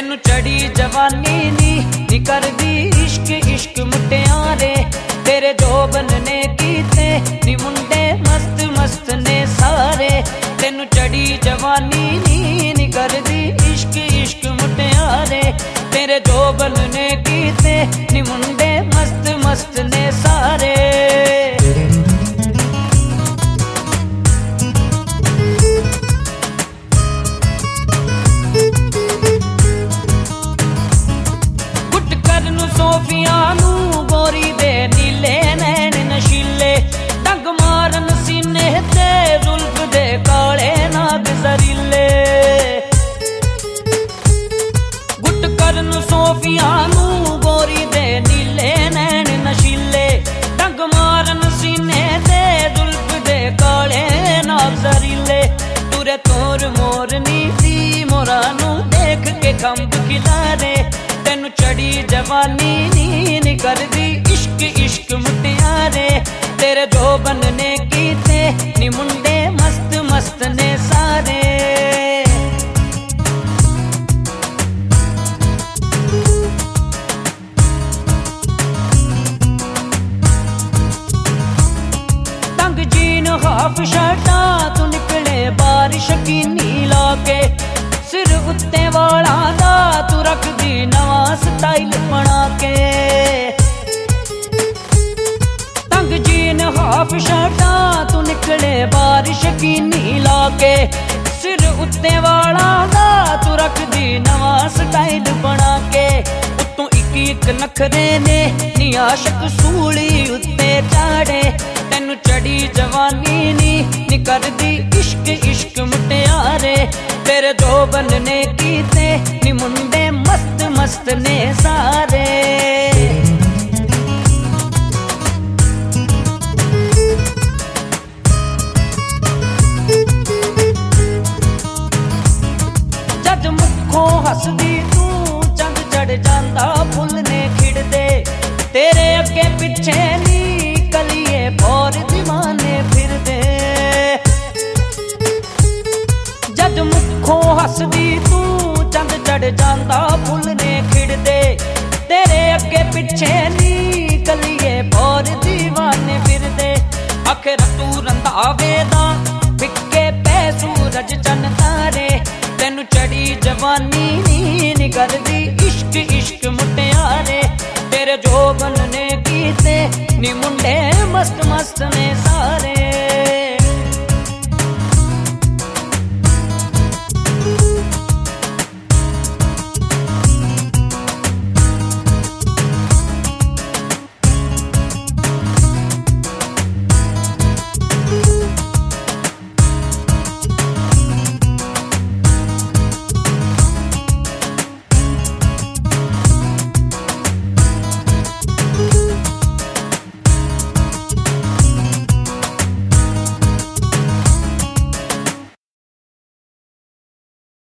तेनू चढ़ी जवानी नी करदी इश्क इश्क मुटियारे, तेरे जोबन ने कीते नी मुंडे मस्त मस्त ने सारे। तेनू चढ़ी जवानी नी करदी इश्क इश्क मुटियारे, तेरे जोबन ने कीते नी मुंडे मस्त मस्त ने सारे। सोफिया नू गोरी दे नीले नैन नशीले, डंग मारन सीने ते जुल्फ दे काले नाग जरीले। गुट करन सोफिया नू गोरी दे नीले नैन नशीले, डंग मारन सीने ते जुल्फ दे काले नाग जरीले। तुरे तोर मोरनी दी मोरा नू देख के खंभ खिलारे, तेनू चढ़ी जवानी नी करदी इश्क इश्क मुटियारे, तेरे जोबन ने कीते नी मुंडे मस्त मस्त ने सारे। तंग जीन हाफ शर्टा तू निकले बारिश की नीला के, सिर उत्ते वाला दा तू रख दी नवा स्टाइल बना के। तंग जीन हाफ शर्टा तू निकले बारिश की नीला के, सिर उत्ते वाला दा तू रख दी नवा स्टाइल बना के। उत्तों इक इक नखरे ने नी आशक सूली उत्ते चाड़े, तेनू चढ़ी जवानी नी करदी इश्क इश्क मुटियारे, तेरे जोबन ने कीते नी मुंडे मस्त मस्त ने सारे। जद मुखों हसदी तू चंद चढ़ जांदा फुल ने खिड़दे, तेरे अगे पिछे नी कलिए भौर दीवाने फिरदे। जद मुखों हसदी तू चंद चढ़ जांदा फुल ने खिड़दे, तेरे अगे पिछे नी कलिए भौर दीवाने फिरदे। आखिर तू रंधावे दा फिक्के पै सूरज चन तारे, तेनू चढ़ी जवानी नी करदी इश्क इश्क मुटियारे, तेरे जोबन ने कीते नी मुंडे मस्त मस्त ने सारे।